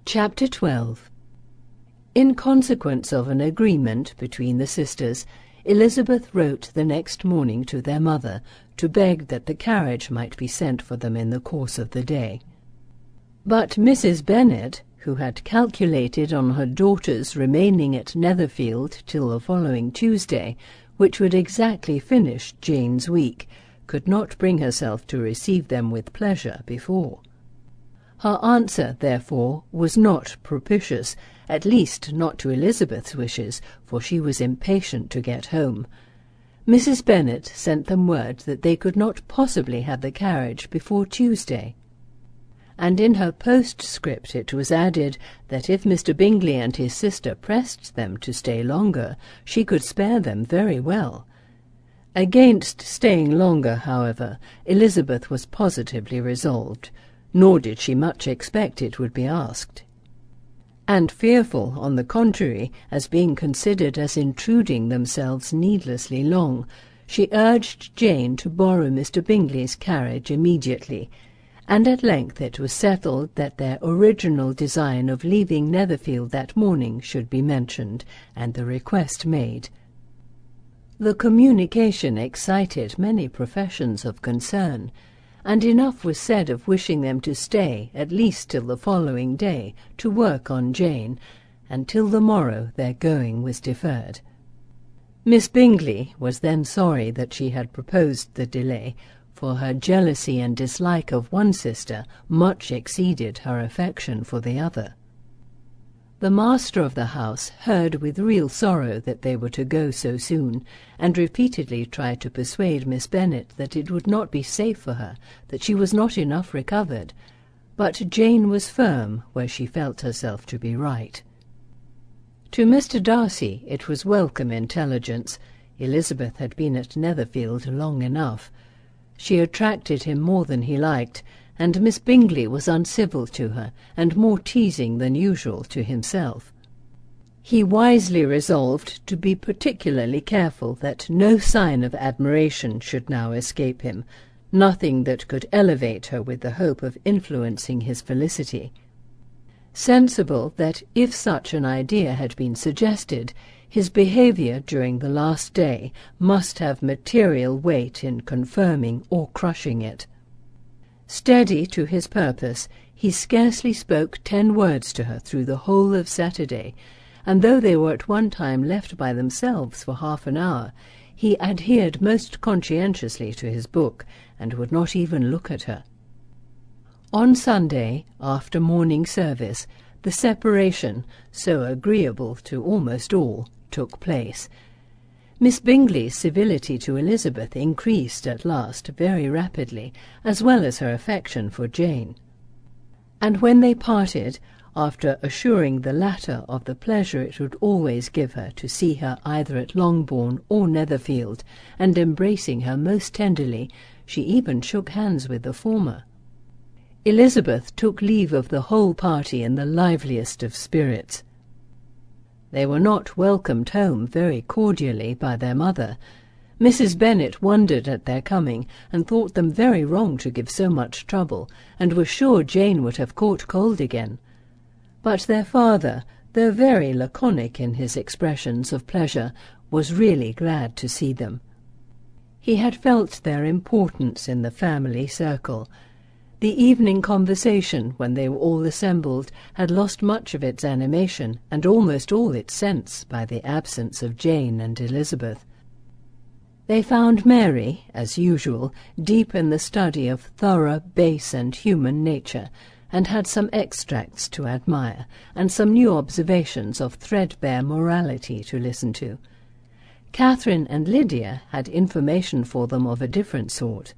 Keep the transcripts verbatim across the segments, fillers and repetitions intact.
Chapter twelve. In consequence of an agreement between the sisters, Elizabeth wrote the next morning to their mother to beg that the carriage might be sent for them in the course of the day. But Missus Bennet, who had calculated on her daughters remaining at Netherfield till the following Tuesday, which would exactly finish Jane's week, could not bring herself to receive them with pleasure before. Her answer, therefore, was not propitious, at least not to Elizabeth's wishes, for she was impatient to get home. Missus Bennet sent them word that they could not possibly have the carriage before Tuesday, and in her postscript it was added that if Mister Bingley and his sister pressed them to stay longer, she could spare them very well. Against staying longer, however, Elizabeth was positively resolved, nor did she much expect it would be asked. And fearful, on the contrary, as being considered as intruding themselves needlessly long, she urged Jane to borrow Mister Bingley's carriage immediately, and at length it was settled that their original design of leaving Netherfield that morning should be mentioned, and the request made. The communication excited many professions of concern, and enough was said of wishing them to stay at least till the following day to work on Jane, and till the morrow their going was deferred. Miss Bingley was then sorry that she had proposed the delay, for her jealousy and dislike of one sister much exceeded her affection for the other. The master of the house heard with real sorrow that they were to go so soon, and repeatedly tried to persuade Miss Bennet that it would not be safe for her, that she was not enough recovered, but Jane was firm where she felt herself to be right. To Mister Darcy it was welcome intelligence. Elizabeth had been at Netherfield long enough. She attracted him more than he liked, and Miss Bingley was uncivil to her, and more teasing than usual to himself. He wisely resolved to be particularly careful that no sign of admiration should now escape him, nothing that could elevate her with the hope of influencing his felicity. Sensible that if such an idea had been suggested, his behaviour during the last day must have material weight in confirming or crushing it. Steady to his purpose, he scarcely spoke ten words to her through the whole of Saturday, and though they were at one time left by themselves for half an hour, he adhered most conscientiously to his book, and would not even look at her. On Sunday, after morning service, the separation, so agreeable to almost all, took place. Miss Bingley's civility to Elizabeth increased at last very rapidly, as well as her affection for Jane. And when they parted, after assuring the latter of the pleasure it would always give her to see her either at Longbourn or Netherfield, and embracing her most tenderly, she even shook hands with the former. Elizabeth took leave of the whole party in the liveliest of spirits. They were not welcomed home very cordially by their mother. Missus Bennet wondered at their coming, and thought them very wrong to give so much trouble, and was sure Jane would have caught cold again. But their father, though very laconic in his expressions of pleasure, was really glad to see them. He had felt their importance in the family circle. The evening conversation, when they were all assembled, had lost much of its animation and almost all its sense by the absence of Jane and Elizabeth. They found Mary, as usual, deep in the study of thorough, base, and human nature, and had some extracts to admire, and some new observations of threadbare morality to listen to. Catherine and Lydia had information for them of a different sort.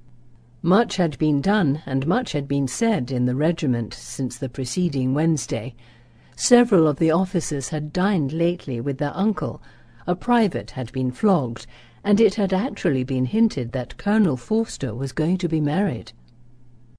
Much had been done and much had been said in the regiment since the preceding Wednesday. Several of the officers had dined lately with their uncle, a private had been flogged, and it had actually been hinted that Colonel Forster was going to be married.